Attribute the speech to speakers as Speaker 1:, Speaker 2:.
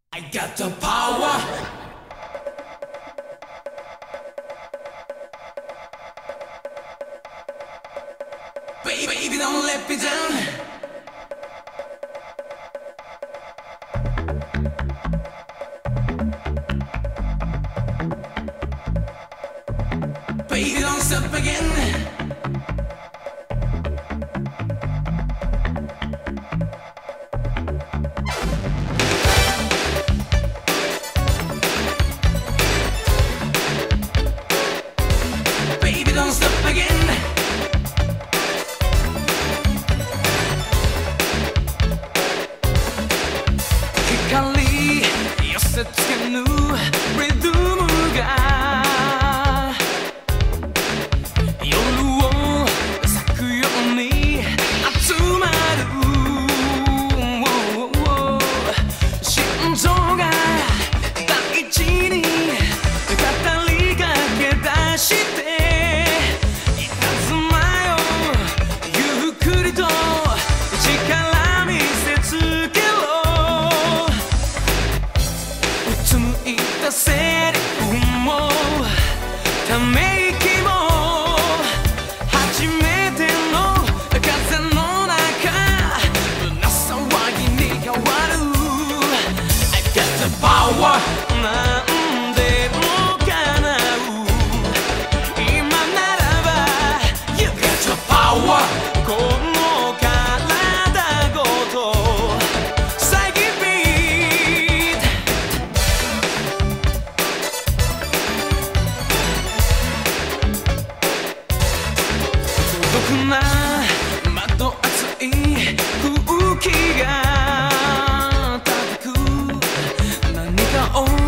Speaker 1: I got the power. Baby, don't let me down. Baby, don't stop again.寄せつけぬリズムが夜を咲くように集まる心臓が大地に語りかけ出していたずまよゆっくりと力見せつけ紡いだセリフもため息も初めての風の中胸騒ぎに変わる I got the power なんでも叶う今ならば You got the power この体ごと窓熱い空気が叩く何かを